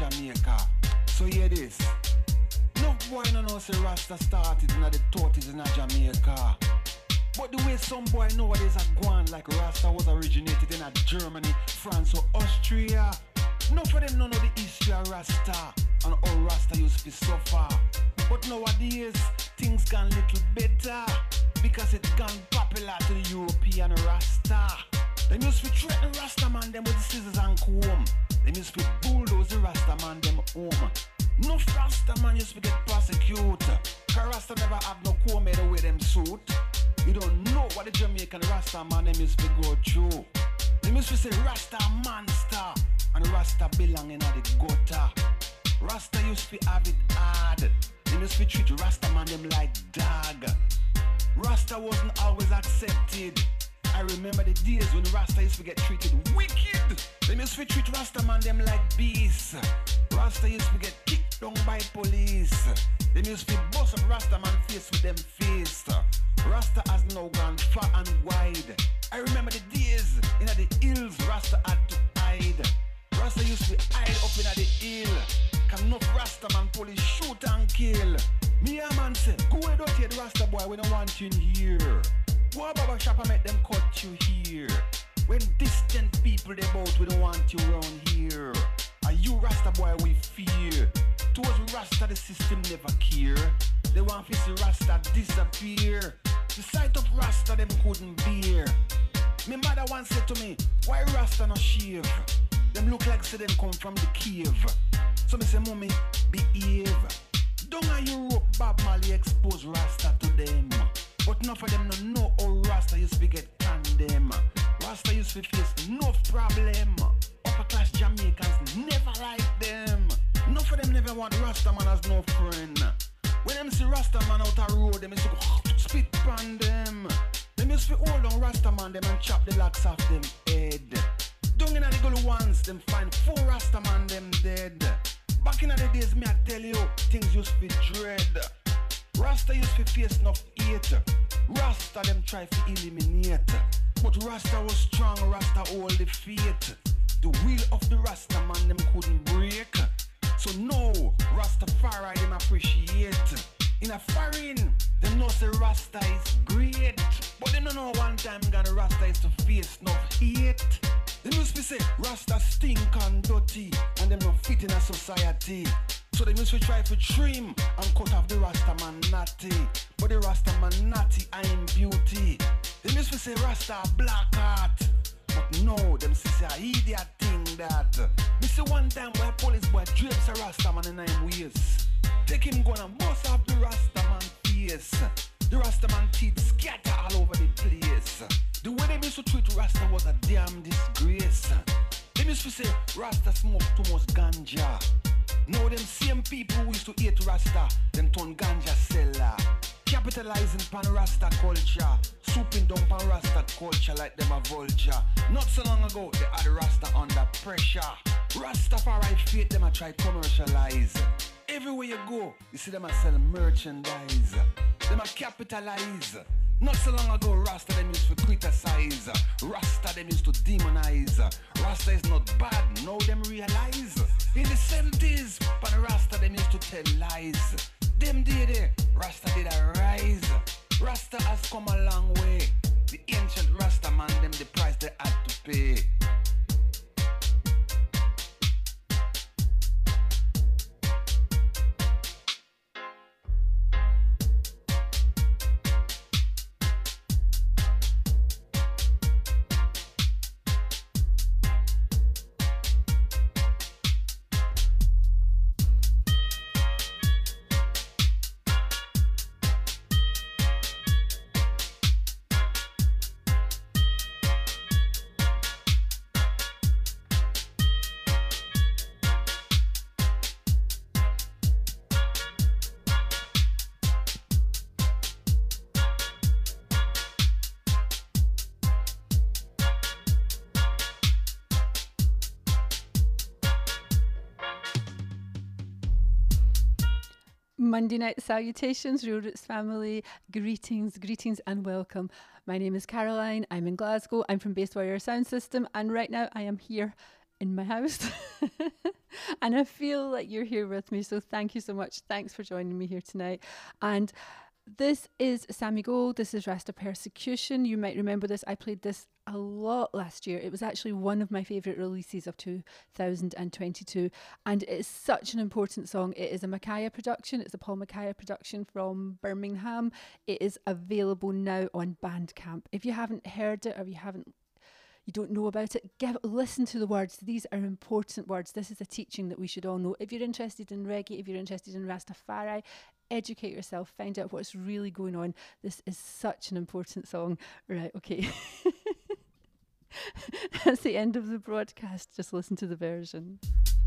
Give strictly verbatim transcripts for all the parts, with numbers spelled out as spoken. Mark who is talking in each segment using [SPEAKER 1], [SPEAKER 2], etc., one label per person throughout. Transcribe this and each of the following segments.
[SPEAKER 1] Jamaica. So hear this. No boy no know say Rasta started in the thirties in Jamaica. But the way some boy nowadays are going like Rasta was originated in Germany, France or Austria. No for them no know the history of Rasta and how Rasta used to be suffer. But nowadays things gone little better because it gone popular to the European Rasta. They used to threaten Rasta man them with the scissors and comb. They used to bulldoze the Rasta man them home. No Rasta man used to get prosecuted. Cause Rasta never have no comb made away them suit. You don't know what the Jamaican Rasta man them used to go through. They used to say Rasta monster and Rasta belong in the gutter. Rasta used to have it hard. They used to treat Rasta man them like dog. Rasta wasn't always accepted. I remember the days when Rasta used to get treated wicked. They used to treat Rasta man them like beasts. Rasta used to get kicked down by police. They used to bust up Rasta man face with them face. Rasta has now gone far and wide. I remember the days in the hills Rasta had to hide. Rasta used to hide up in the hill. Cause enough Rasta man police shoot and kill. Me a man say, go ahead out here the Rasta boy, we don't want you in here. Go a barber shop and make them cut you here. When distant people they bout, we don't want you around here. Are you Rasta boy we fear? Towards Rasta the system never care. They want to see Rasta disappear. The sight of Rasta them couldn't bear. My mother once said to me, why Rasta no shave? Them look like say them come from the cave. So me say, mommy, behave. Don't a Europe Bob Marley expose Rasta to them. But none of them no know how Rasta used to get condemned. Rasta used to face no problem. Upper class Jamaicans never like them. None of them never want Rasta man as no friend. When them see Rasta man out a road, them used to go spit on them. Them used to hold on Rasta man them and chop the locks off them head. Down in the gully ones, them find four Rasta man them dead. Back in the days, me I tell you, things used to be dread. Rasta used to face enough hate. Rasta them try to eliminate. But Rasta was strong, Rasta hold the faith. The wheel of the Rasta man them couldn't break. So no, Rastafari them appreciate. In a foreign, them know say Rasta is great. But they don't know one time gonna Rasta is to face enough hate. They used to say Rasta stink and dirty and them not fit in a society. So they used to try to trim and cut off the Rasta man natty. But the Rasta man natty I'm beauty. They used to say Rasta black heart. But no, them say a idiot thing that. Me see one time where police boy drapes a Rasta man in nine ways. Take him gun and bust off the Rasta man face. The Rasta man teeth scatter all over the place. The way they used to treat Rasta was a damn disgrace. They used to say Rasta smoke too much ganja. Now them same people who used to hate Rasta, them turn ganja seller. Capitalizing pan Rasta culture, swooping down pan Rasta culture like them a vulture. Not so long ago, they had Rasta under pressure. Rastafari faith them a try commercialize. Everywhere you go, you see them a sell merchandise. Them a capitalize. Not so long ago, Rasta them used to criticize. Rasta them used to demonize. Rasta is not bad, now them realize. In the seventies, but Rasta them used to tell lies. Them did it, Rasta did a rise. Rasta has come a long way. The ancient Rasta man, them the price they had to pay.
[SPEAKER 2] Monday night salutations, Real Roots family. Greetings, greetings and welcome. My name is Caroline. I'm in Glasgow. I'm from Bass Warrior Sound System. And right now I am here in my house. And And I feel like you're here with me. So thank you so much. Thanks for joining me here tonight. And this is Sammy Gold. This is Rasta Persecution. You might remember this. I played this a lot last year. It was actually one of my favourite releases of two thousand twenty-two. And it is such an important song. It is a Micaiah production. It's a Paul Micaiah production from Birmingham. It is available now on Bandcamp. If you haven't heard it or you haven't you don't know about it, give listen to the words. These are important words. This is a teaching that we should all know. If you're interested in reggae, if you're interested in Rastafari, educate yourself, find out what's really going on. This is such an important song. Right, okay. That's the end of the broadcast. Just listen to the version.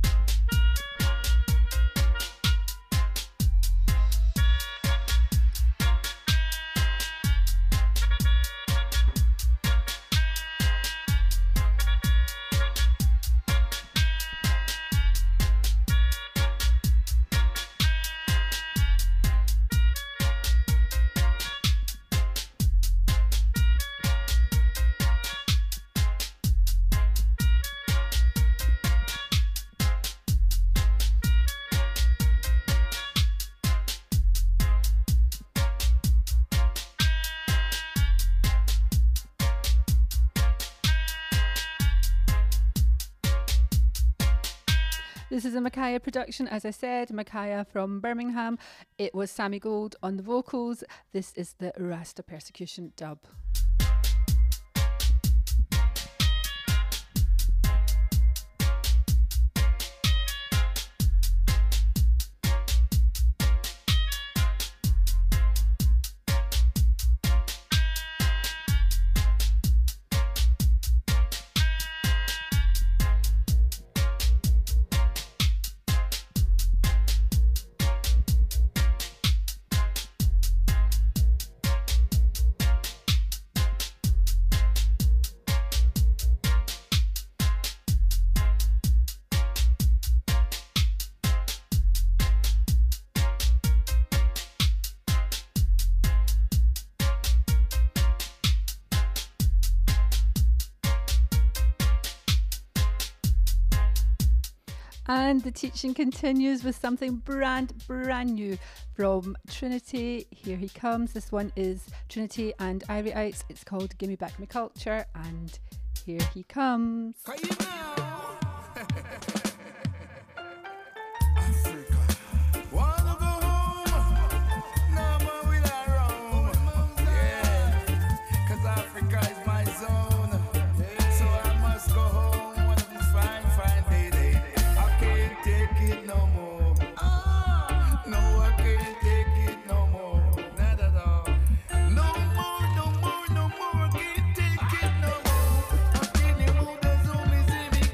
[SPEAKER 2] This is a Micaiah production, as I said, Micaiah from Birmingham. It was Sammy Gold on the vocals. This is the Rasta Persecution dub. And the teaching continues with something brand, brand new from Trinity. Here he comes. This one is Trinity and Irie Ites. It's called Gimme Back My Culture. And here he comes.
[SPEAKER 3] No more, no more, can't take it no more. I'm feeling more, there's only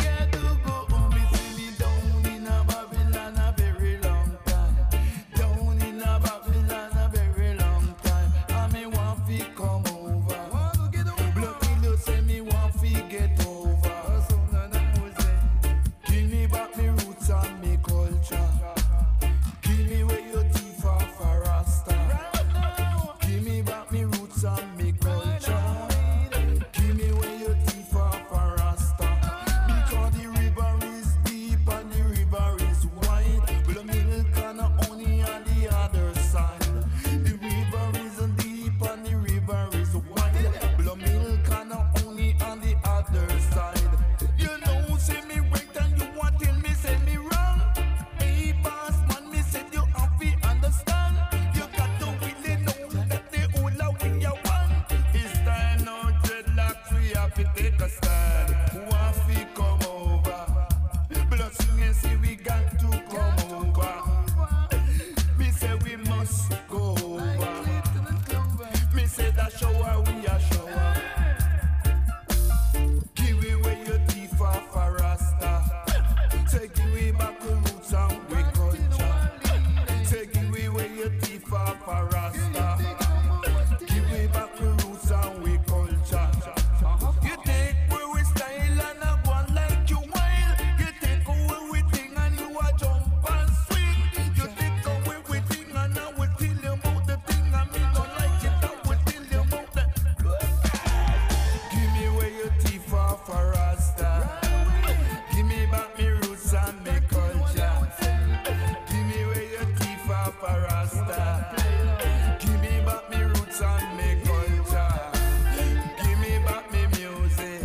[SPEAKER 3] Rasta. Give me back me roots and me culture. Give me back me music.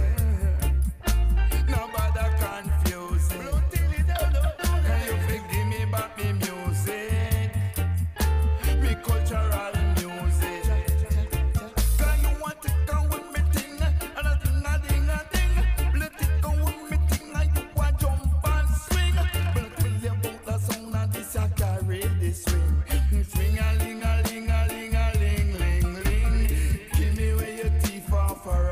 [SPEAKER 3] Nobody confuse it. Can you fi give me back me music? Me cultural music. Can you want to come with me thing? And a thing, a ding, a ding. Let it go with me thing and you a jump and swing. But tell you about the sound of this a carry the swing. Swing a ling a ling a ling a ling ling ling. Give me where your teeth off a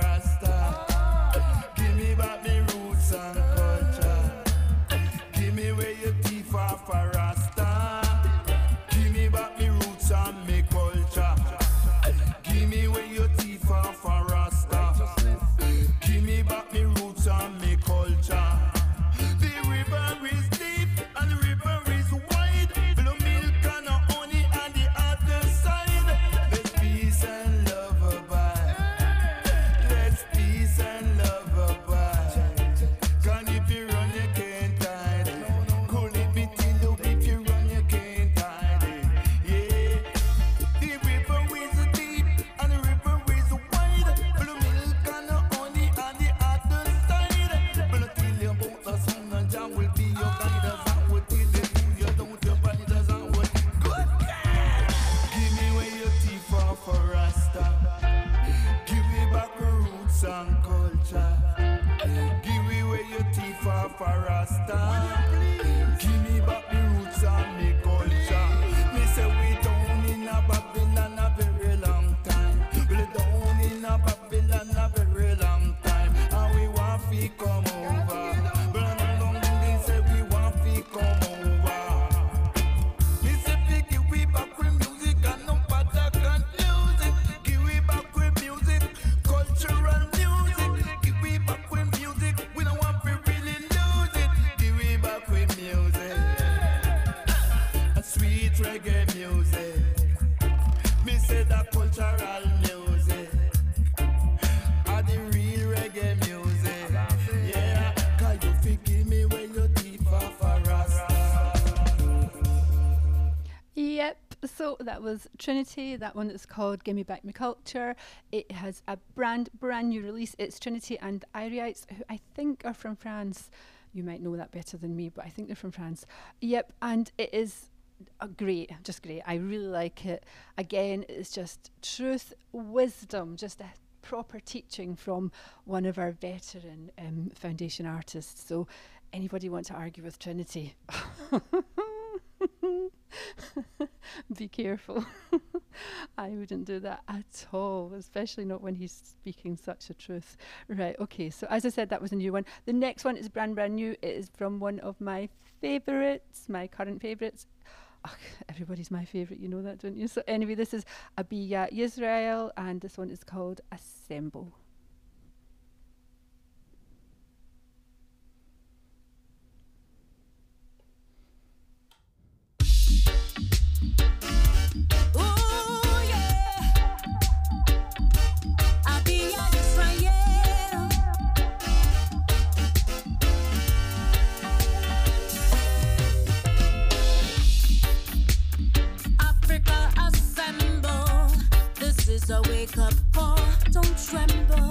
[SPEAKER 3] rasta. Give me back me roots and culture. Give me where your teeth off a rasta. Give me back me roots and me culture. Give me where your teeth off a rasta. Give me back me roots and me culture. The river is deep and the river is wide. Blue milk and honey on the other side. Let's peace and love abide. Let's peace and love abide. Can if you run you can't hide it. Could it be till you if you run you can't hide it. Yeah. The river is deep and the river is wide. Blue milk and honey on the other side. But I tell you about the sun and Jah will be your guide. As I would tell you, do you don't your body does I would. Good God. Give me where your teeth are for Rasta. Give me back your roots and culture. Give me where your teeth are for Rasta. Give me back the roots and me culture. Me say we down in a Babylon a very long time. We down in a Babylon a very long time. And we want fi come over. But no long they say we want fi come over. Me say fi give we back with music and no bother confuse it. Give we back with music, cultural music. Give we back with music, we don't want to really lose it. Give we back with music, a sweet reggae music. Me say that cultural music are the real reggae music. Yeah, cause you fi give me where your teeth off a rasta.
[SPEAKER 2] Yep. So that was Trinity. That one is called Give Me Back My Culture. It has a brand, brand new release. It's Trinity and Iriites, who I think are from France. You might know that better than me, but I think they're from France. Yep, and it is a great, just great. I really like it. Again, it's just truth, wisdom, just a proper teaching from one of our veteran um, foundation artists. So anybody want to argue with Trinity? Be careful. I wouldn't do that at all, especially not when he's speaking such a truth. Right, okay, so as I said, that was a new one. The next one is brand, brand new. It is from one of my favourites, my current favourites. Ugh, everybody's my favourite, you know that, don't you? So anyway, this is Abia Yisrael, and this one is called Assemble.
[SPEAKER 4] Africa assemble. This is a wake up call. Don't tremble.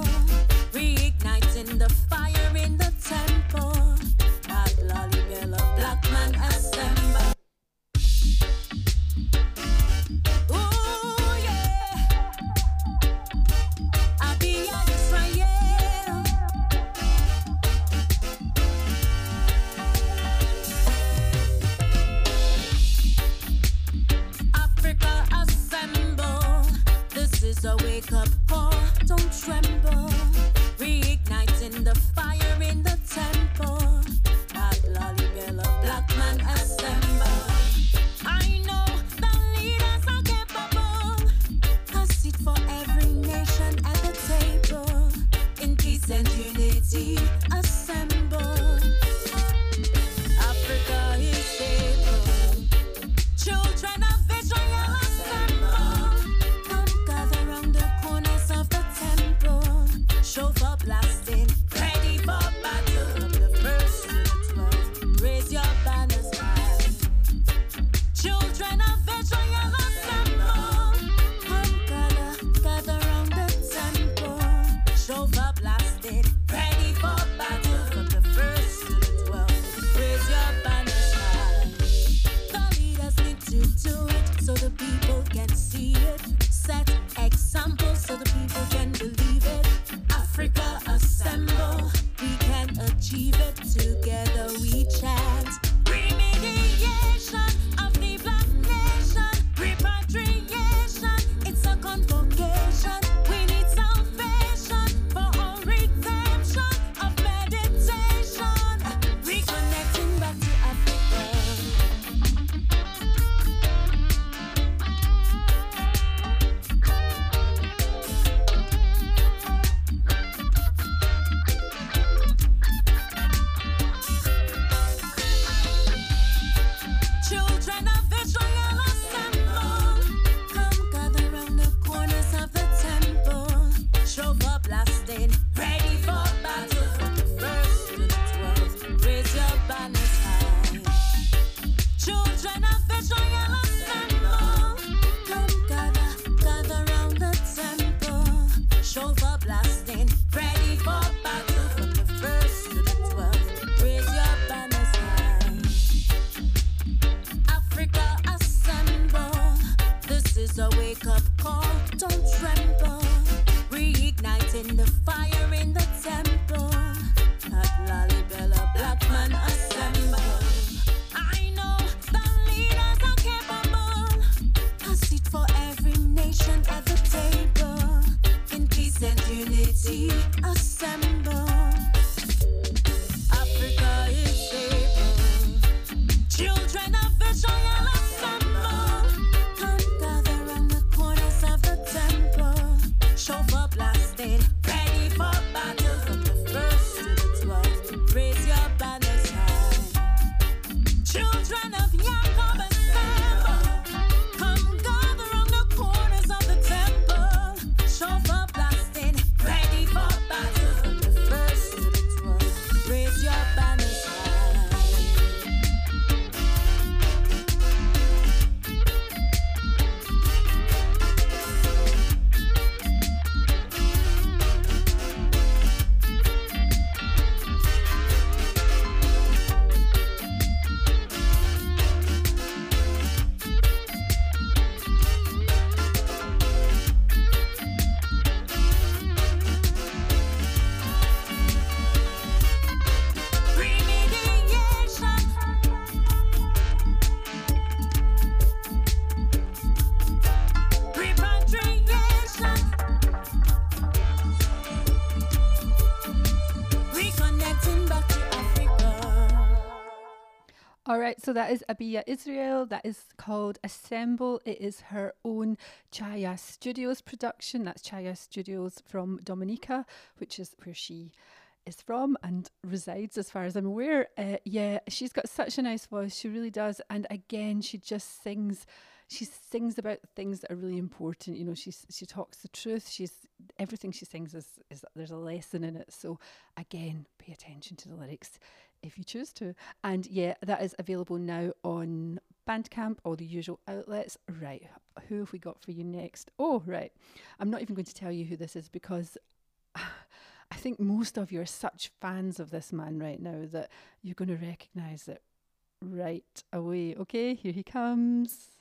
[SPEAKER 2] All right, so that is Abia Israel. That is called Assemble. It is her own Chaya Studios production. That's Chaya Studios from Dominica, which is where she is from and resides, as far as I'm aware. Uh, yeah, she's got such a nice voice. She really does. And again, she just sings. She sings about things that are really important. You know, she she talks the truth. She's everything she sings is is there's a lesson in it. So again, pay attention to the lyrics if you choose to. And yeah, that is available now on Bandcamp, all the usual outlets. Right, who have we got for you next? Oh, right. I'm not even going to tell you who this is because I think most of you are such fans of this man right now that you're going to recognise it right away. Okay, here he comes.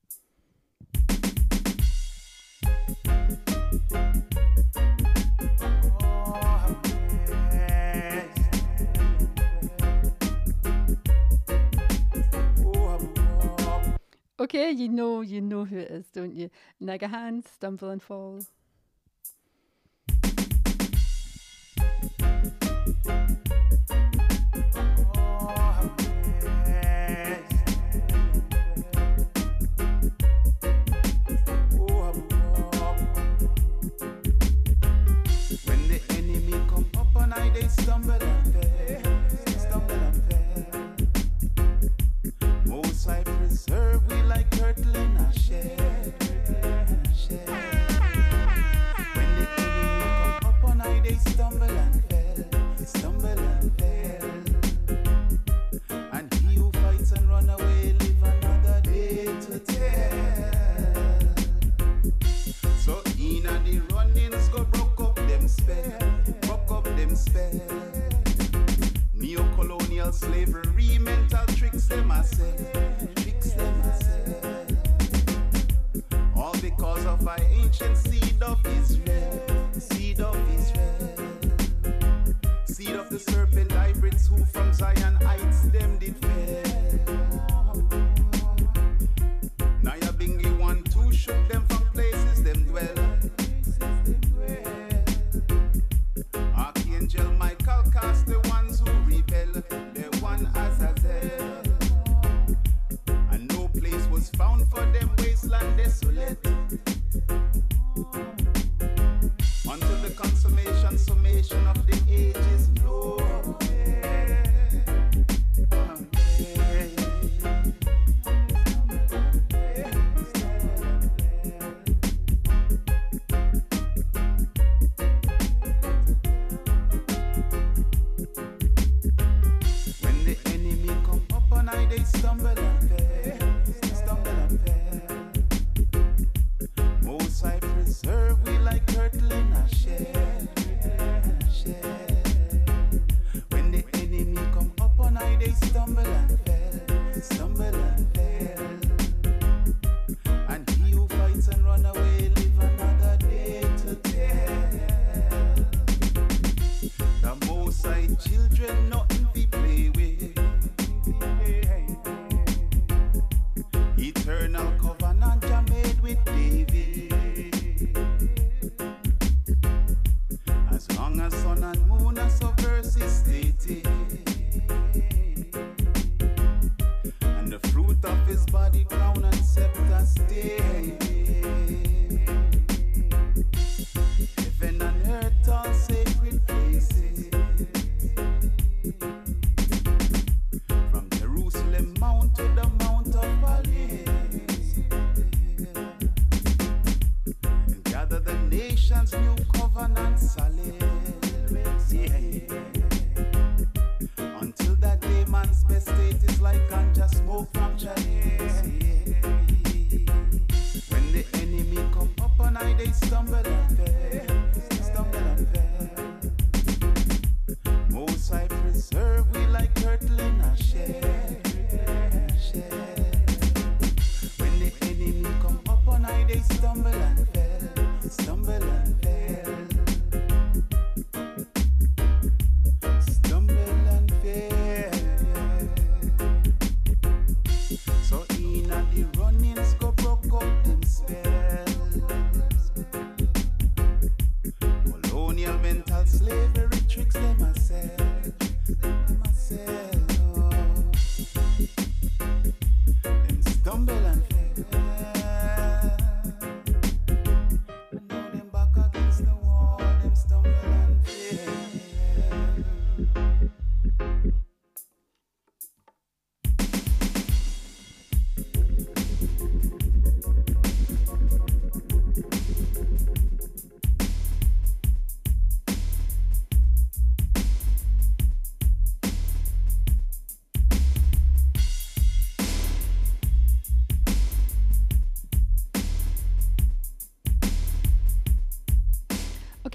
[SPEAKER 2] Okay, you know, you know who it is, don't you? Nagahan, Stumble and Fall.
[SPEAKER 3] When the enemy come up and I they stumble and fail, stumble and fail. Most I preserve we like turtle in a shell, in a shell.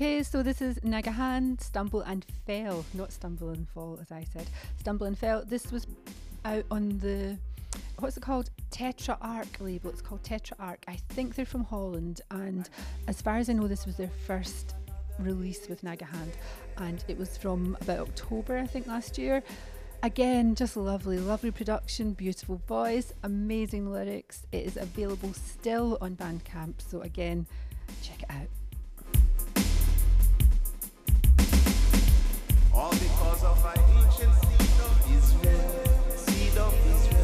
[SPEAKER 2] Okay, so this is Nagahan, Stumble and Fell, not Stumble and Fall as I said, Stumble and Fell. This was out on the, what's it called, Tetrarch label. It's called Tetrarch. I think they're from Holland, and as far as I know this was their first release with Nagahan, and it was from about October I think last year. Again, just lovely, lovely production, beautiful voice, amazing lyrics. It is available still on Bandcamp, so again, check it out.
[SPEAKER 3] All because of our ancient seed of Israel, seed of Israel.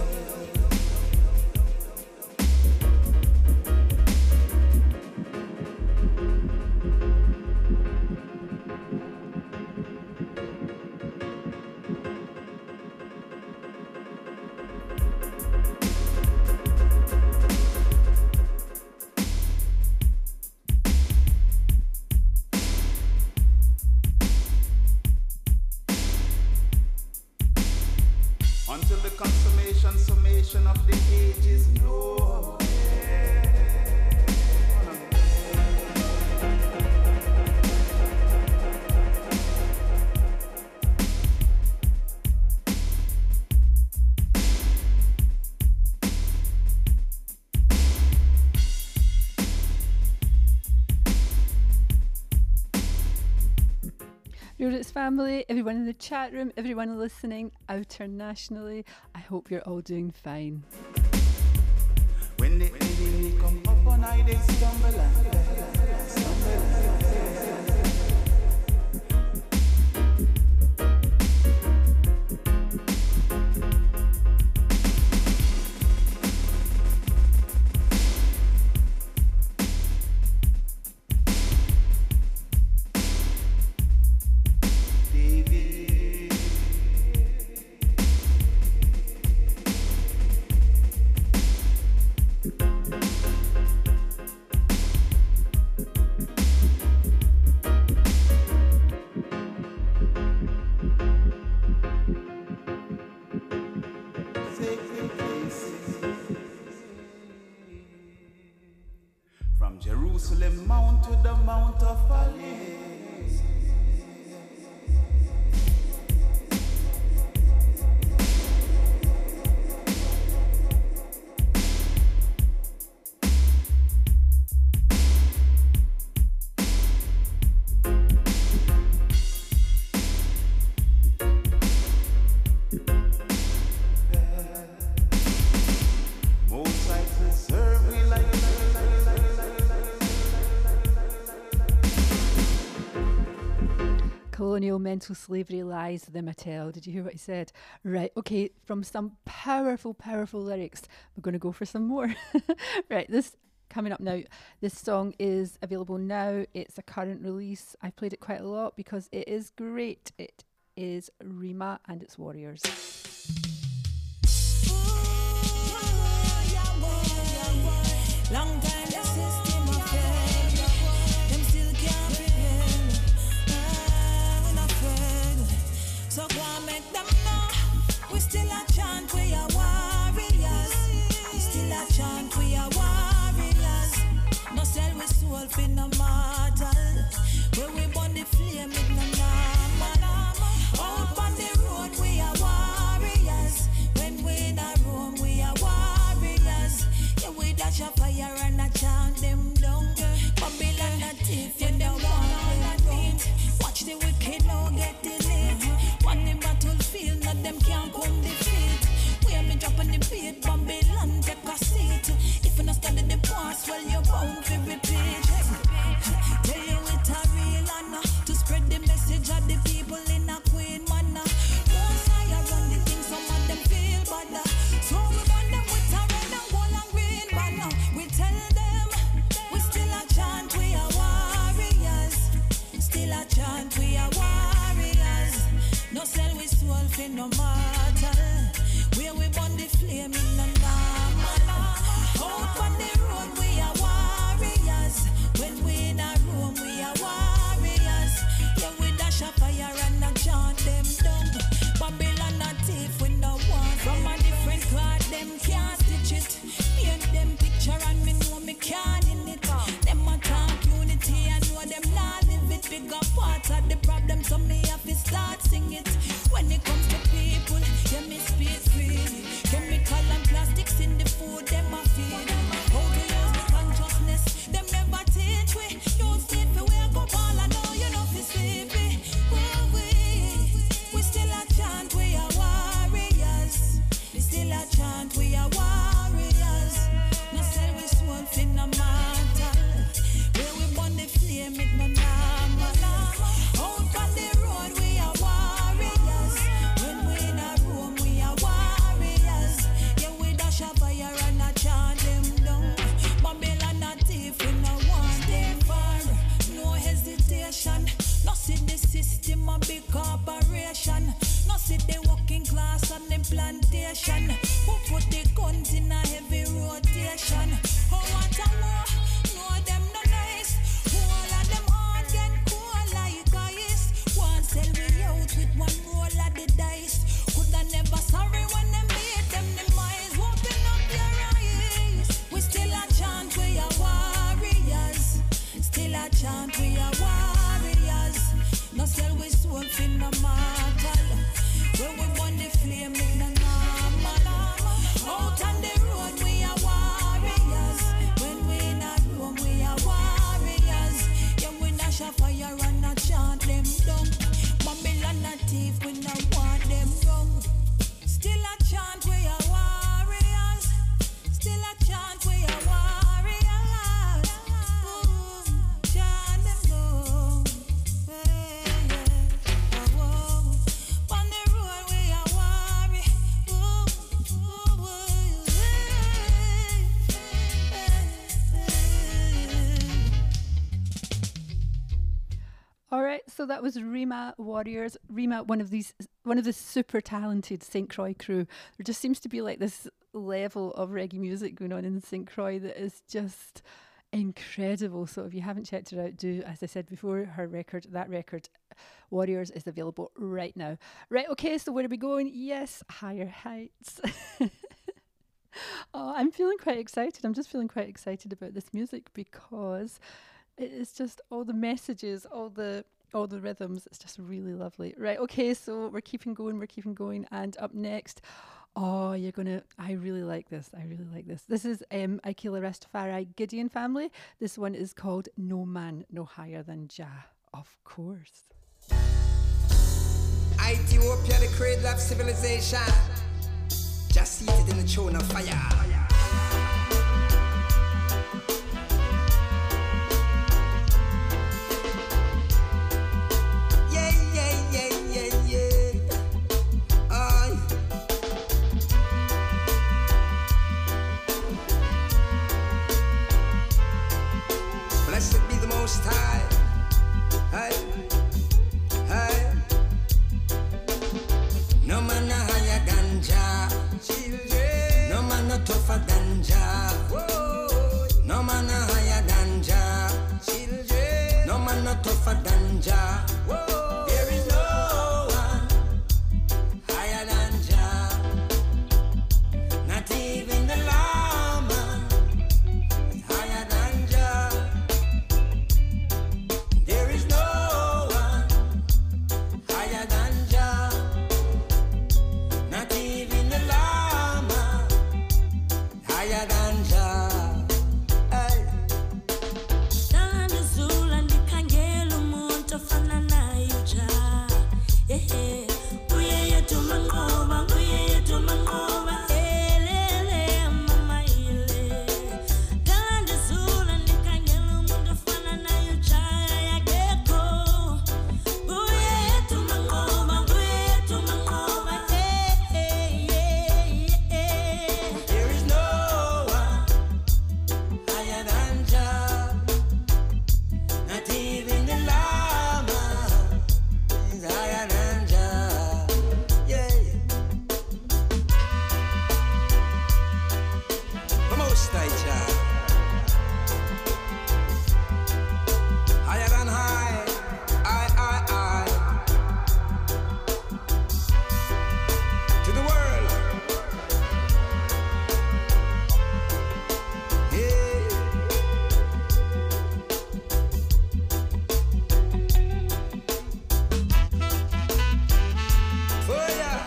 [SPEAKER 3] Until the consummation, summation of the ages, no.
[SPEAKER 2] Roots family, everyone in the chat room, everyone listening internationally, I hope you're all doing fine.
[SPEAKER 3] When the enemy come up on I, they stumble and fail, stumble and fail. From Jerusalem mount to the Mount of Olives. Most I preserve me like
[SPEAKER 2] Colonial mental slavery lies, the Mattel. Did you hear what he said? Right, okay, from some powerful, powerful lyrics, we're going to go for some more. Right, this coming up now. This song is available now. It's a current release. I've played it quite a lot because it is great. It is Rima and its Warriors.
[SPEAKER 4] Long time the system of fail, them still can't prevail. Ah, not fail. So go and make them know we still a chant, we are warriors. We still a chant, we are warriors. No sell we soul for no mortal. Where we burn the flame with no normal. Out on the road we are warriors.
[SPEAKER 2] so that was Rima Warriors. Rima, one of these, one of the super talented Saint Croix crew. There just seems to be like this level of reggae music going on in Saint Croix that is just incredible. So if you haven't checked her out, do, as I said before, her record, that record, Warriors, is available right now. Right, okay, so where are we going? Yes, Higher Heights. Oh, I'm feeling quite excited. I'm just feeling quite excited about this music because it is just all the messages, all the all the rhythms. It's just really lovely. Right, okay, so we're keeping going, we're keeping going. And up next, oh, you're going to, I really like this. I really like this. This is um, Akila Rastafari Gideon family. This one is called No Man No Higher Than Jah, of course.
[SPEAKER 5] Ethiopia, the cradle of civilization, just seated in the throne of fire. Yeah, yeah, yeah, yeah, yeah. Aye. Blessed be the Most High. Aye. Aye. No man a higher than Jah. No man a tougher than Jah. No man a higher than Jah. No man a tougher than Jah. There is no one higher than Jah. Not even the Lama is higher than Jah. There is no one higher than Jah. Not even the Lama higher than Jah. Hey.
[SPEAKER 4] Dana zula ndikhangela umuntu ofana naye Jah. Ehe, uye yethu manqoba, uye yethu manqoba. Elele mama ile. Dana zula ndikhangela umuntu ofana naye Jah yakekho. Uye yethu manqoba, uye yethu manqoba. Eh eh eh.
[SPEAKER 5] There is no one higher than Jah. Not even the Lama is higher than Jah. Yeah. The Most High Jah. Higher than high. I, I, I. To the world. Yeah. For ya.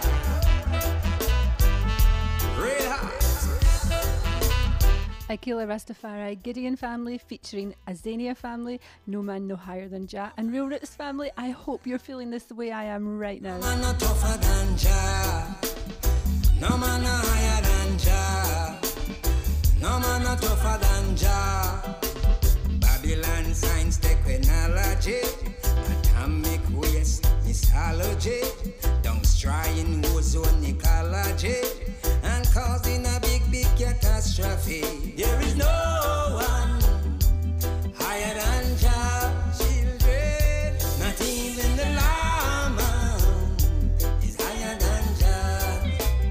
[SPEAKER 5] Red hot.
[SPEAKER 2] Akila Rastafari Gideon family featuring Azania family, No Man No Higher Than Jah, and Real Roots family. I hope you're feeling this the way I am right now.
[SPEAKER 5] No man no tougher than Jah. No man no higher than Jah. No man no tougher than Jah. Babylon science technology, atomic waste mythology, destroying ozone ecology, and causing a big, big catastrophe. There is no one higher than Jah. Children, not even the Lama is higher than Jah.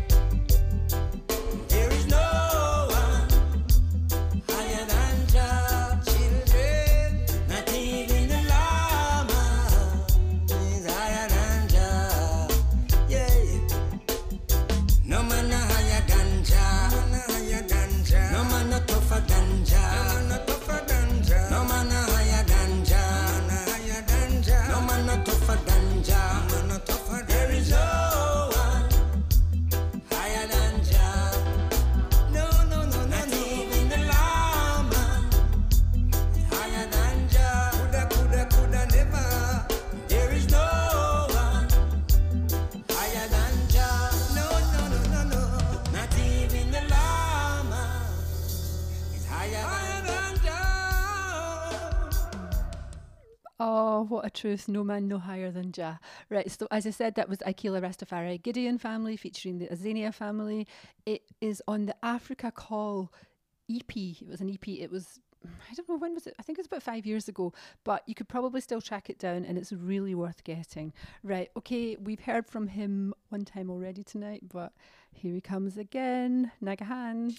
[SPEAKER 5] There is no one higher than Jah. Children, not even the Lama is higher than Jah. Yeah. No man a higher than Jah. No man a tougher than Jah. No man a higher than Jah. No man a tougher than Jah. There is no one higher than Jah. No, no, no, not even the Lama is higher than Jah. Coulda, coulda, coulda, never. There is no one higher than Jah. No, no, no, no, no. Not even the Lama is higher than Jah.
[SPEAKER 2] Oh, what a truth. No man no higher than Jah. Right, so as I said, that was Akila Rastafari Gideon family featuring the Azania family. It is on the Africa Call E P. It was an E P. It was I don't know, when was it? I think it was about five years ago, but you could probably still track it down and it's really worth getting. Right, okay, we've heard from him one time already tonight, but here he comes again. Nagahan.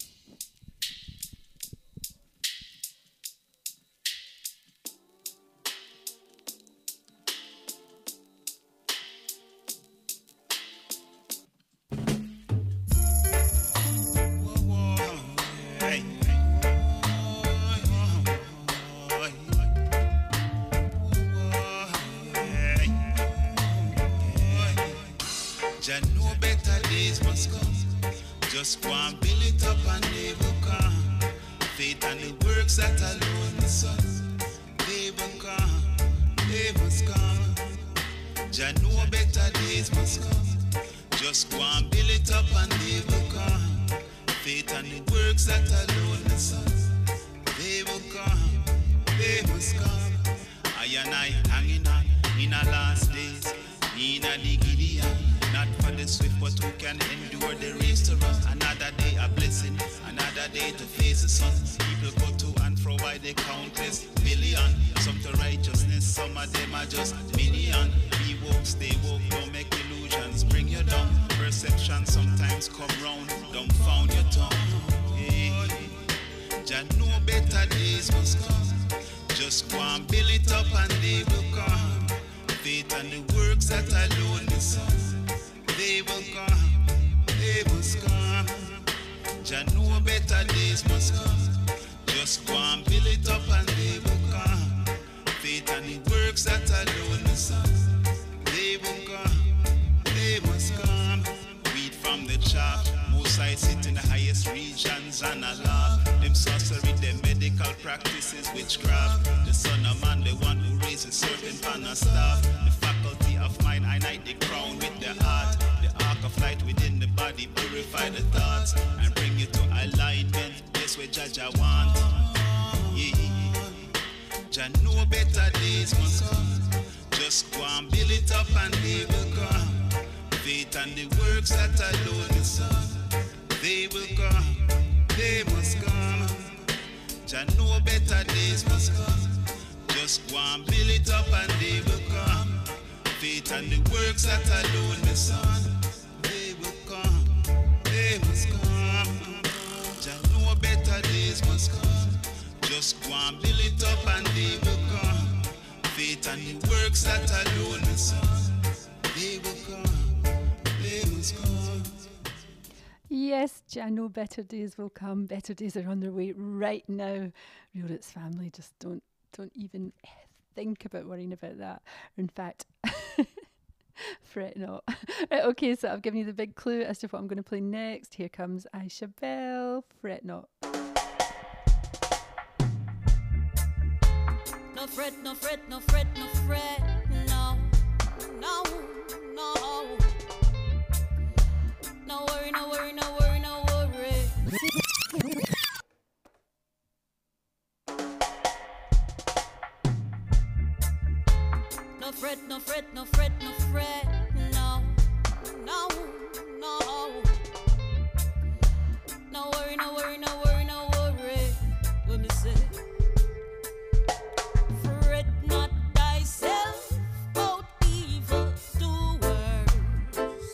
[SPEAKER 6] Jah know better days must come. Just go and build it up and they will come. Faith and the works that alone the sun. They will come, they must come. Jah know better days must come. Just go and build it up and they will come. Faith and the works that alone the sun. They will come, they must come. I and I hanging on in our last days. In a the Gideon. Not for the swift, but who can endure the race to run. Another day a blessing, another day to face the sun. People go to and fro by the countless million. Some to righteousness, some of them are just minion. Be woke, stay woke, don't make illusions, bring you down. Perception sometimes come round, dumbfound your tongue. Yeah. Jah know better days must come. Just go and build it up and they will come. Faith and the works that alone the sun. They will come, they must come. Jah know better days must come. Just go and build it up and they will come. Faith and the works that alone the sun. They will come, they must come. Weed from the chaff, most I sit in the highest regions and I laugh. Them sorcery, them medical practices, witchcraft. The son of man, the one who raises serpent on a staff. The faculty of mind, I knight the crown with the heart. The arc of light within the body, purify the thoughts and bring it to alignment. That's where Jah want. Yeah. Jah know better days must come. Just go and build it up and they will come. Faith and the works that alone the sun. They will come, they must come. Jah know better days must come. Just go and build it up and they will come. Faith and the works that alone the sun. They will come, they must come. Jah know better days must come. Just go and build it up and they will come. Faith and the works that alone the sun. They will come, they must come.
[SPEAKER 2] Yes, Jah know better days will come. Better days are on their way right now. Real Roots family, just don't don't even think about worrying about that. In fact, fret not. Right, okay, so I've given you the big clue as to what I'm going to play next. Here comes Aisha Bell. Fret not.
[SPEAKER 4] No fret, no fret, no fret, no fret, no, no, no. No worry, no worry, no worry, no worry. No fret, no fret, no fret, no fret, no, no, no. No worry, no worry, no worry, no worry. What me say? Fret not thyself about evil doers,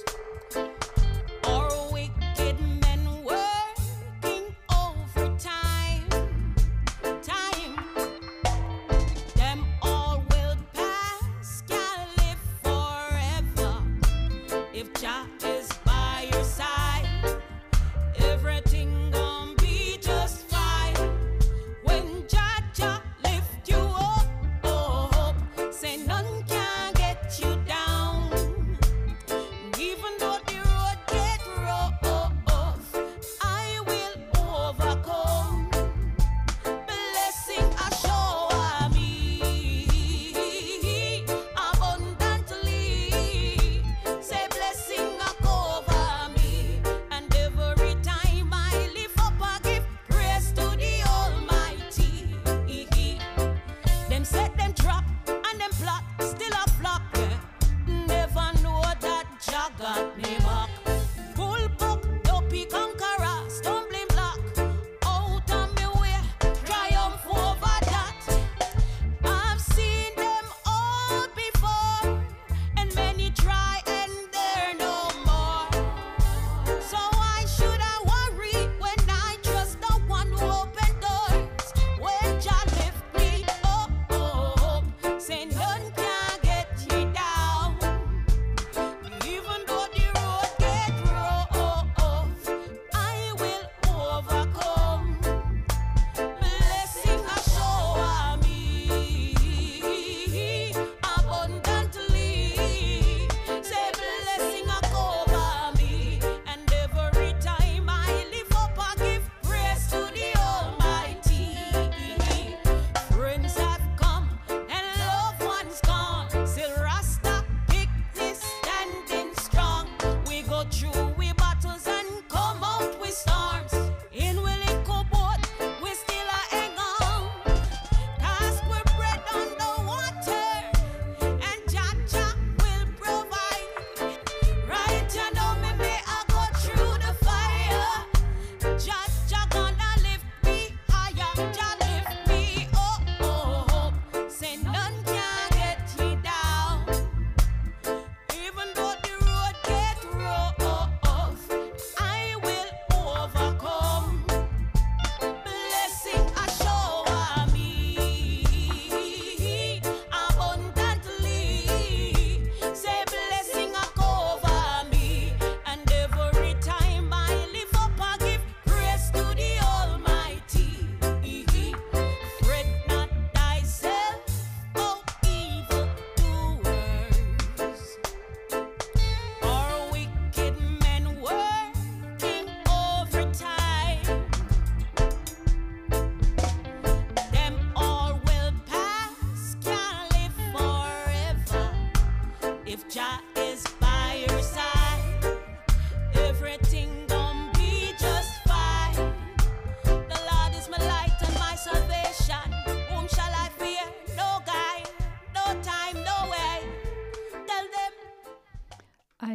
[SPEAKER 4] or wicked men working overtime. Time, them all will pass, can't live forever.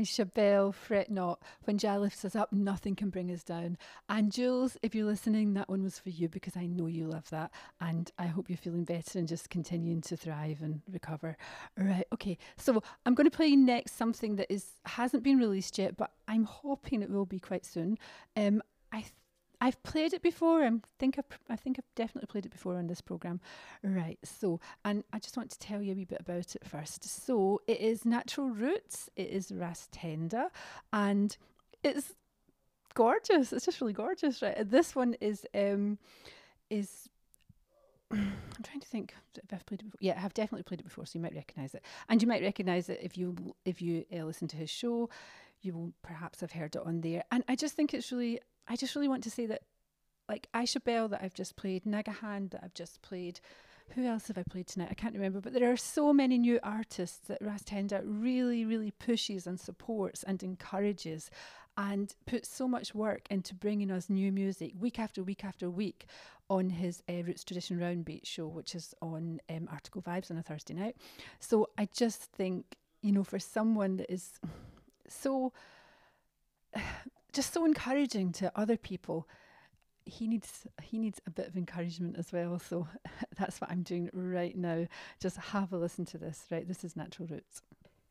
[SPEAKER 2] Aisha Bell, fret not. When Jah lifts us up, nothing can bring us down. And Jules, if you're listening, that one was for you because I know you love that. And I hope you're feeling better and just continuing to thrive and recover. Right, okay. So I'm going to play next something that is hasn't been released yet, but I'm hoping it will be quite soon. Um, I th- I've played it before. I think I've, I think I've definitely played it before on this programme. Right, so, and I just want to tell you a wee bit about it first. So, it is Natural Roots, it is Rastenda, and it's gorgeous. It's just really gorgeous, right? This one is, um, is I'm trying to think if I've played it before. Yeah, I have definitely played it before, so you might recognise it. And you might recognise it if you, if you uh, listen to his show. You will perhaps have heard it on there. And I just think it's really... I just really want to say that, like Aisha Bell that I've just played, Nagahan that I've just played, who else have I played tonight? I can't remember, but there are so many new artists that Rastenda really, really pushes and supports and encourages and puts so much work into bringing us new music week after week after week on his uh, Roots Tradition Roundbeat show, which is on um, Article Vibes on a Thursday night. So I just think, you know, for someone that is so... just so encouraging to other people, he needs he needs a bit of encouragement as well. So that's what I'm doing right now. Just have a listen to this. Right, this is Natural Roots.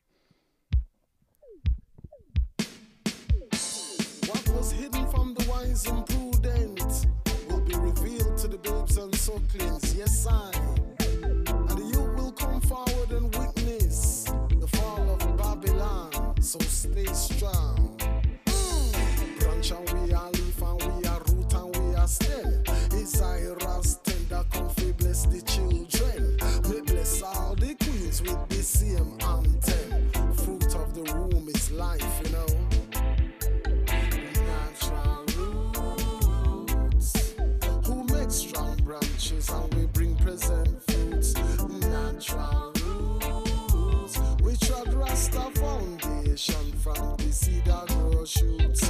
[SPEAKER 7] What was hidden from the wise and prudent will be revealed to the babes and sucklings. Yes, I. And the youth will come forward and witness the fall of Babylon. So stay strong. And we are leaf and we are root and we are stem. Isaiah Rastenda come fi bless the children. We bless all the queens with the same anthem. Fruit of the womb is life, you know. Natural roots who make strong branches and we bring present fruits. Natural roots we trod Rasta foundation from the seed that grow shoots.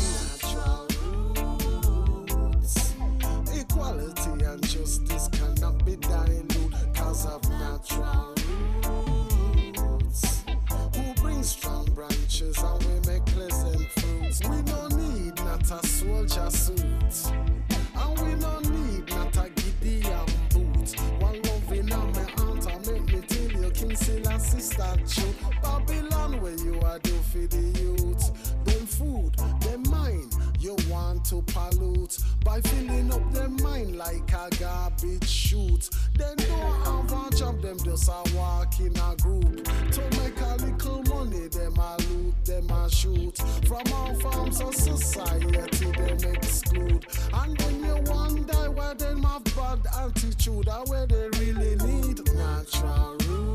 [SPEAKER 7] Equality and justice cannot be dilute cause of natural roots who bring strong branches and we make pleasant fruits. We don't need not a soldier suit and we don't need not a Gideon boot. One loving on my aunt and make me tell you King Selassie statue. Babylon where you are do for the youth. Them food, them mind you want to pollute by filling up them mind like a garbage chute. Then don't have a job, them just a walk in a group to make a little money. Them a loot, them a shoot from all forms of society. Them exclude, and then you wonder why them have bad attitude or where they really need natural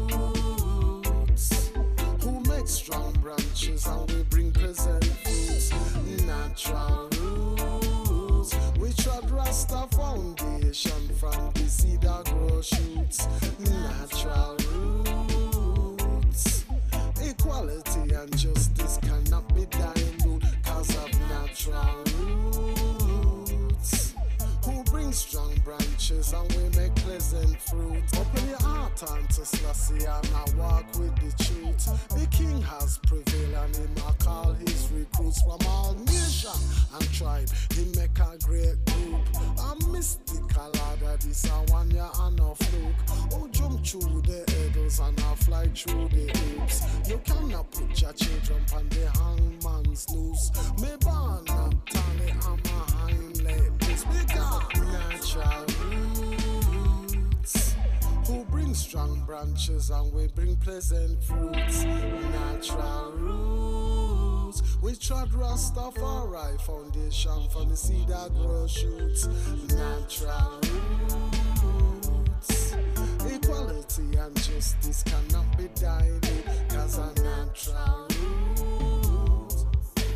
[SPEAKER 7] roots who make strong branches and we bring present fruits. Natural roots we trod Rasta foundation from the seed that grow shoots. Natural roots equality and justice cannot be dilute cause of natural roots who bring strong branches and we make pleasant fruit. Open your heart unto Selassie and I walk with the truth. The king has prevailed and him I call his recruits from all nation and tribe. He make a great group, a mystical order. This a one year and a fluke. Oh, jump through the hurdles and I fly through the hoops. You cannot put your children on the hangman's noose. Me born up tally on my hind legs. We got natural roots who bring strong branches and we bring pleasant fruits. Natural roots we trod Rastafari foundation from the seed that grow shoots. Natural roots equality and justice cannot be dilute cause of natural roots.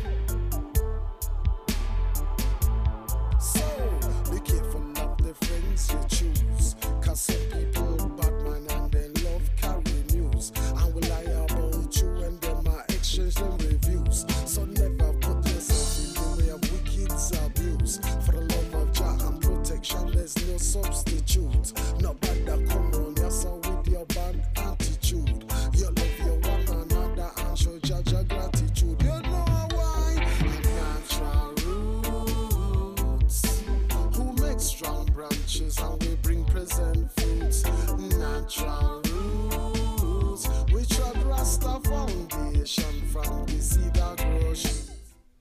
[SPEAKER 7] So be careful of the friends you choose cause some people bad man and they love carry news and will lie about you and them I exchange them reviews. So never put yourself in the way of wicked's abuse. For the love of Jah and protection there's no substitute. Nobody come round your son with your bad attitude. You love your one another and show Jah Jah gratitude. strong branches and we bring present fruits. Natural roots, we trod Rasta foundation from the seed that grows.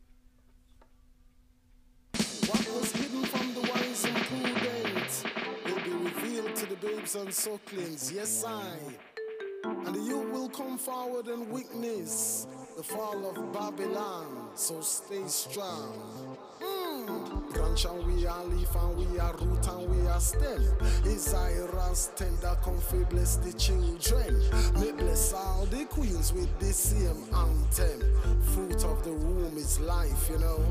[SPEAKER 7] What was hidden from the wise and prudent will be revealed to the babes and sucklings. Yes, I. And the youth will come forward and witness the fall of Babylon. So stay strong. Mm. Branch and we are leaf and we are root and we are stem. Isaiah's tender comfy bless the children. May bless all the queens with the same anthem. Fruit of the womb is life, you know.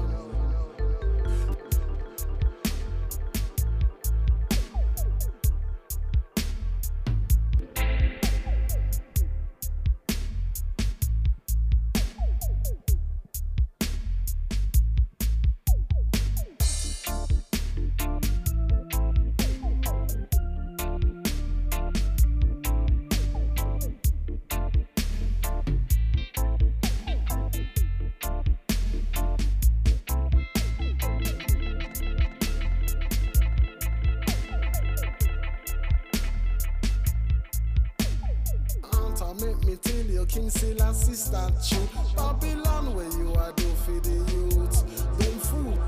[SPEAKER 7] King Selassie statue, Babylon where you are do for the youth, then fruit.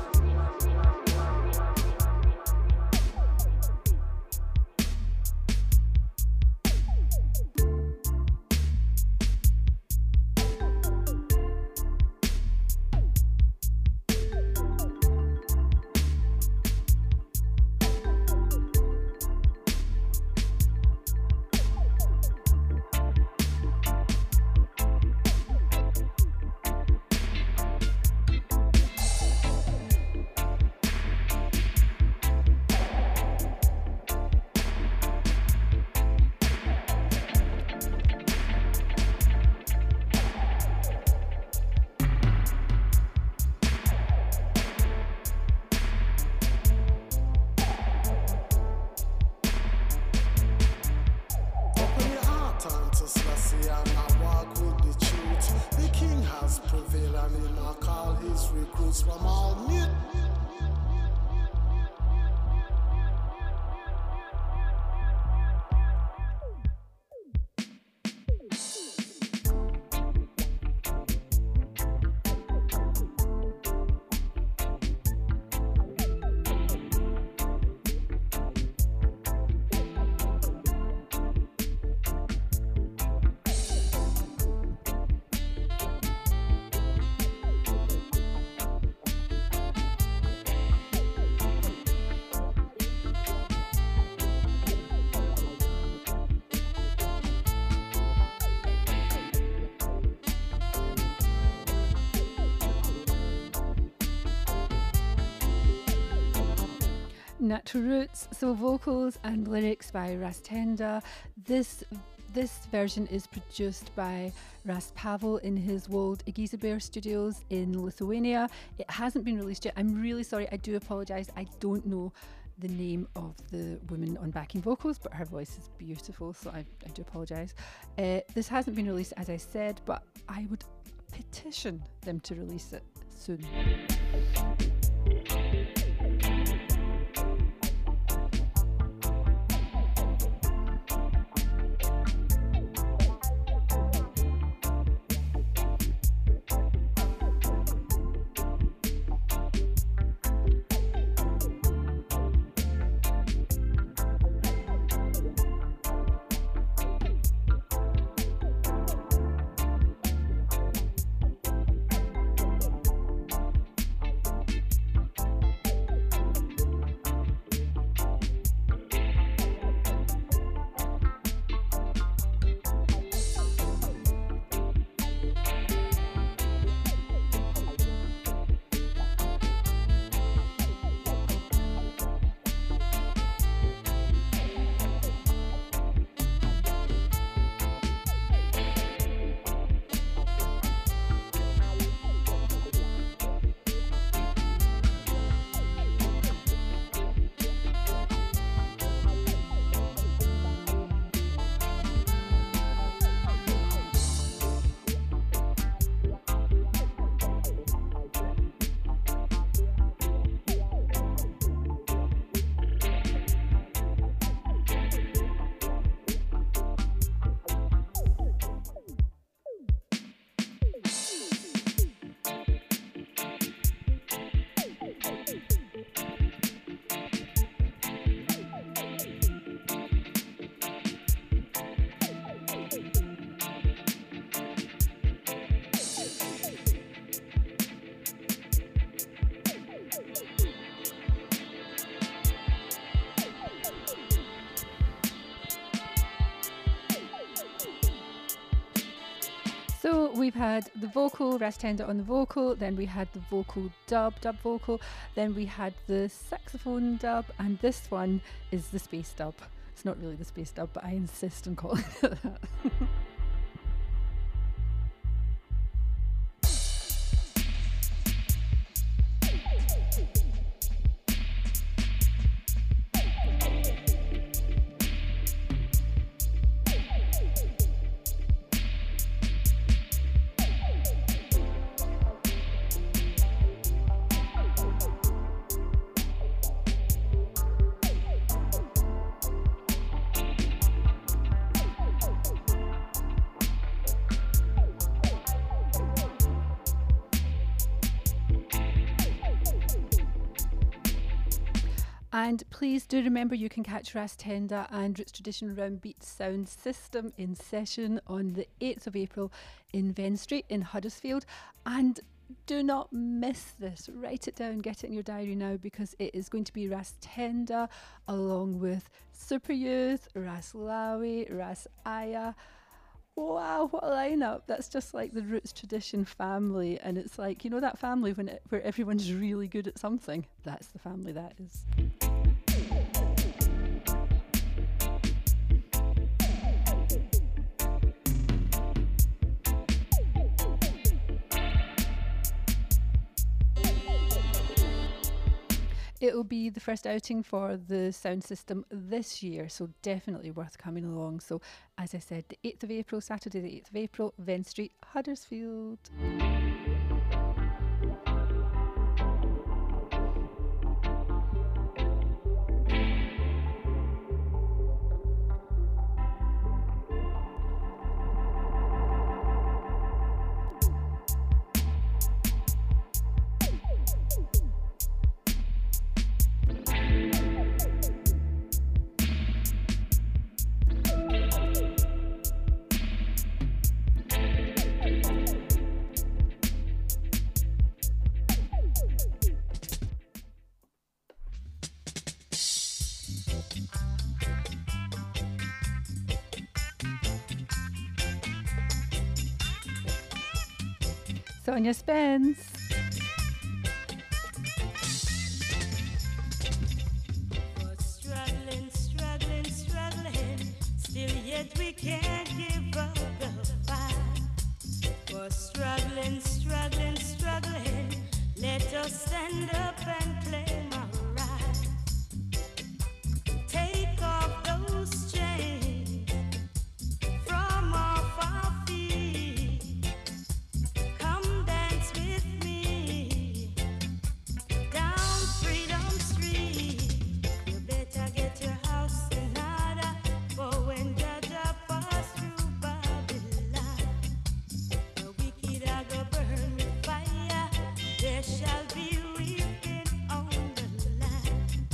[SPEAKER 7] From all men.
[SPEAKER 2] Natural Roots, so vocals and lyrics by Rastenda. This this version is produced by Rast Pavel in his Wold Gizebeer studios in Lithuania. It hasn't been released yet. I'm really sorry, I do apologise. I don't know the name of the woman on backing vocals, but her voice is beautiful, so I, I do apologise. Uh, this hasn't been released, as I said, but I would petition them to release it soon. we've had the vocal, Rastenda on the vocal, then we had the vocal dub, dub vocal, then we had the saxophone dub, and this one is the space dub. It's not really the space dub, but I insist on calling it that. And please do remember you can catch Rastenda and Roots Traditional Round Beat Sound System in session on the eighth of April in Venn Street in Huddersfield. And do not miss this. Write it down, get it in your diary now, because it is going to be Rastenda along with Super Youth, Ras Lawi, Ras Aya. Wow, what a lineup. That's just like the Roots Tradition family. And it's like, you know, that family when it, where everyone's really good at something. That's the family that is. It will be the first outing for the sound system this year, so definitely worth coming along. So, as I said, the eighth of April, Saturday the eighth of April, Venn Street, Huddersfield. Sonia Spence.
[SPEAKER 4] But struggling, struggling, struggling, still yet we can't give up the fight. For struggling, struggling, struggling, let us stand up and claim our right. Take off those chains from off our feet. Come dance with me down Freedom Street. You better get your house in order for when Jaja pass through Babylon. The wicked are go burn with fire. There shall be weeping on the land.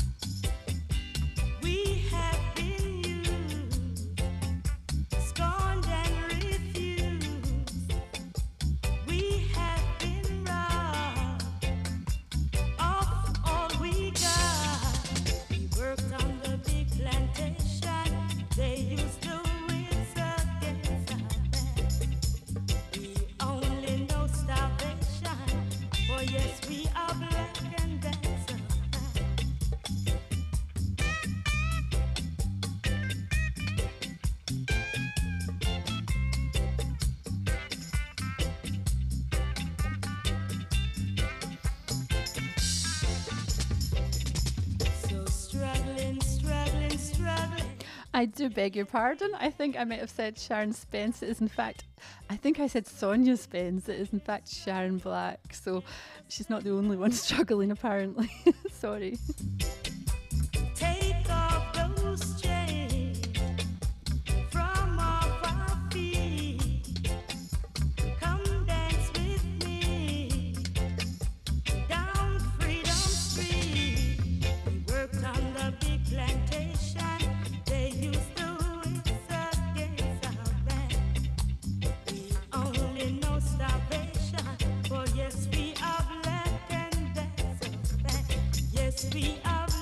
[SPEAKER 4] We have been used, scorned and refused. We have been robbed of all we got. We worked on the big plantation. They used to wits against our back. We only know starvation. For yes, we are black and that's a fact. So struggling, struggling, struggling.
[SPEAKER 2] I do beg your pardon. I think I might have said Sharon Spence. It is in fact, I think I said Sonia Spence. It is in fact Sharon Black. So she's not the only one struggling apparently. Sorry.
[SPEAKER 4] Take off those chains from off our feet. Come dance with me down Freedom Street. We worked on the big plantation. They used to wits against our back. We only know starvation. For yes, we are black and that's a fact. Yes, we are black.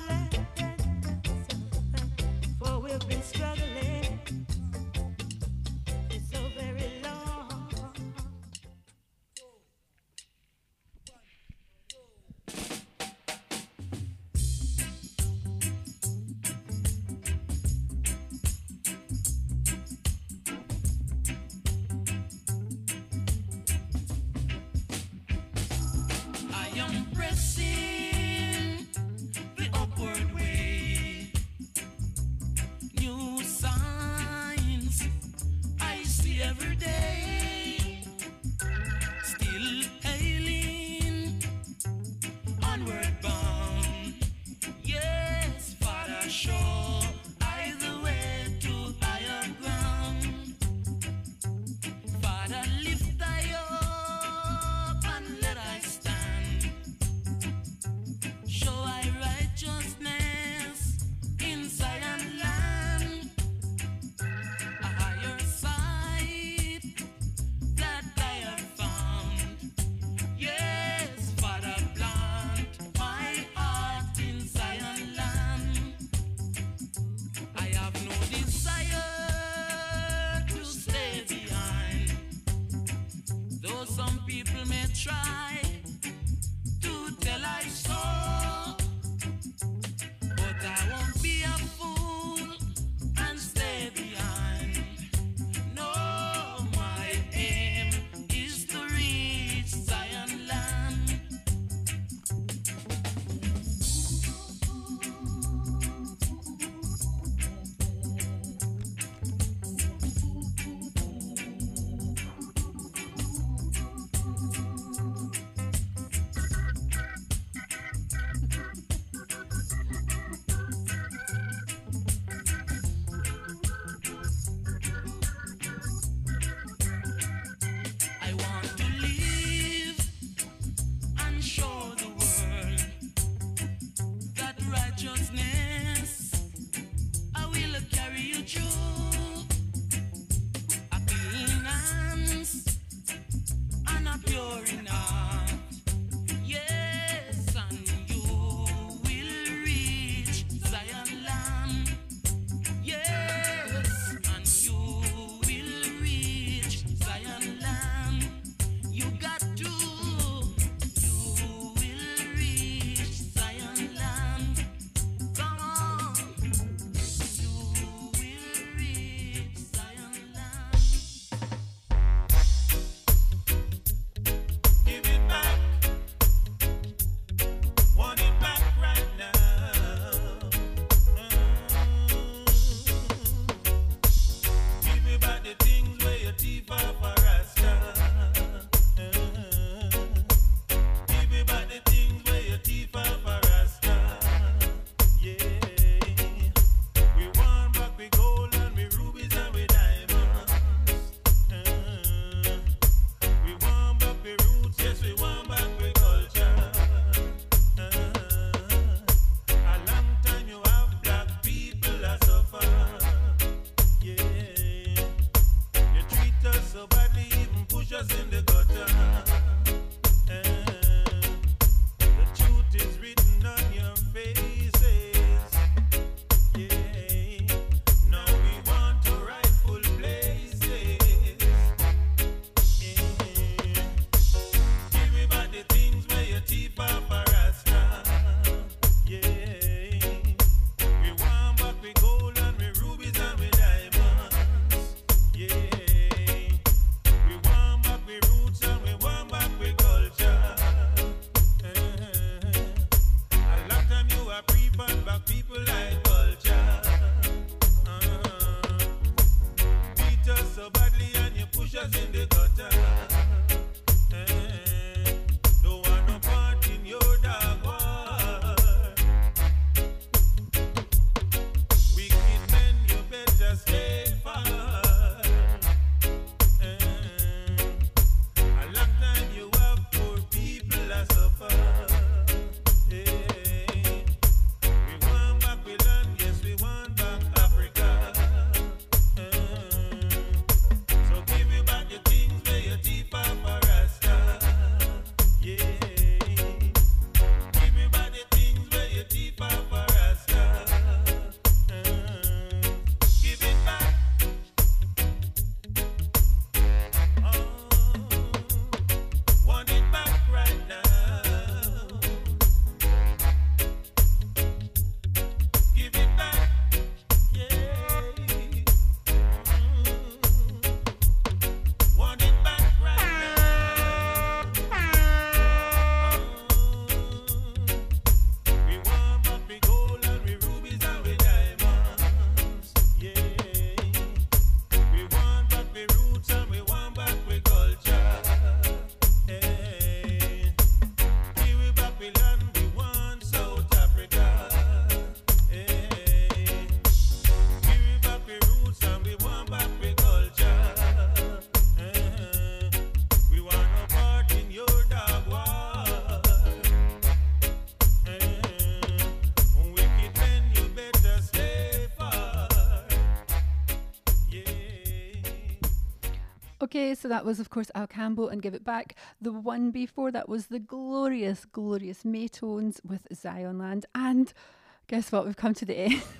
[SPEAKER 2] Okay, so that was, of course, Al Campbell and Give It Back. The one before that was the glorious, glorious Maytones with Zion Land. And guess what? We've come to the end.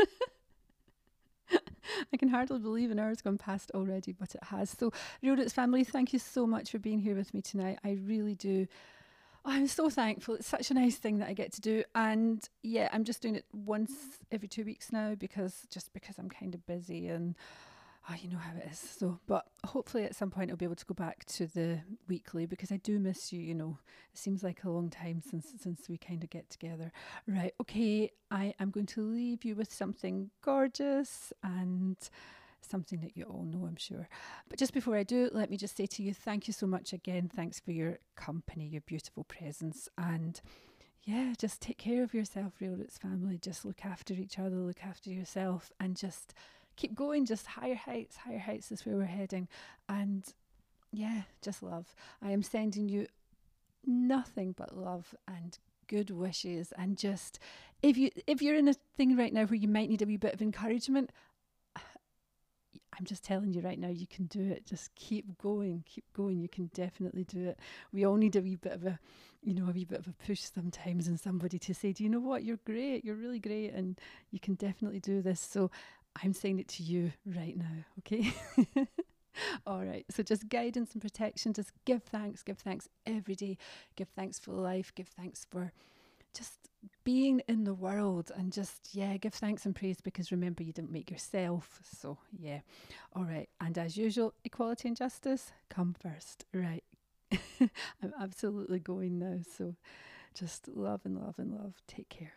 [SPEAKER 2] I can hardly believe an hour's gone past already, but it has. So, Real Roots family, thank you so much for being here with me tonight. I really do. Oh, I'm so thankful. It's such a nice thing that I get to do. And yeah, I'm just doing it once every two weeks now because just because I'm kind of busy and oh, you know how it is. So, but hopefully at some point I'll be able to go back to the weekly because I do miss you, you know. It seems like a long time since since we kind of get together. Right, okay, I am going to leave you with something gorgeous and something that you all know, I'm sure. But just before I do, let me just say to you, thank you so much again. Thanks for your company, your beautiful presence. And yeah, just take care of yourself, Real Roots family. Just look after each other, look after yourself, and just keep going. Just higher heights, higher heights is where we're heading. And yeah, just love. I am sending you nothing but love and good wishes. And just, if you if you're in a thing right now where you might need a wee bit of encouragement, I'm just telling you right now, you can do it. Just keep going, keep going. You can definitely do it. We all need a wee bit of a, you know, a wee bit of a push sometimes and somebody to say, do you know what? You're great. You're really great. And you can definitely do this. So I'm saying it to you right now. Okay. All right. So just guidance and protection. Just give thanks, give thanks every day. Give thanks for life. Give thanks for just being in the world, and just, yeah, give thanks and praise, because remember, you didn't make yourself. So yeah. All right. And as usual, equality and justice come first. Right. I'm absolutely going now. So just love and love and love. Take care.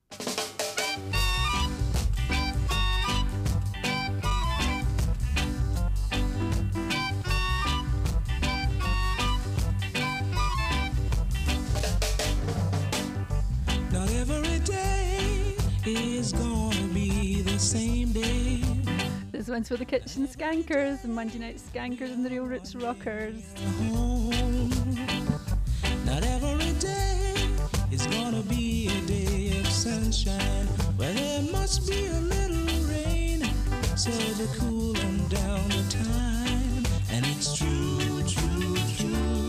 [SPEAKER 5] Not every day is gonna be the same day.
[SPEAKER 2] This one's for the Kitchen Skankers, the Monday Night Skankers and the Real Roots Rockers.
[SPEAKER 5] Home. Not every day is gonna be a day of sunshine. Well, there must be a little rain, so to cool them down the time. And it's true, true, true.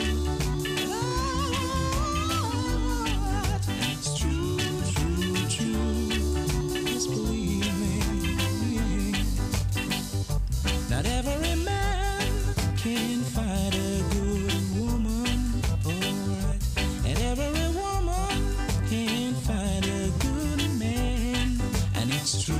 [SPEAKER 5] Not every man can find a good woman, alright. And every woman can find a good man, and it's true.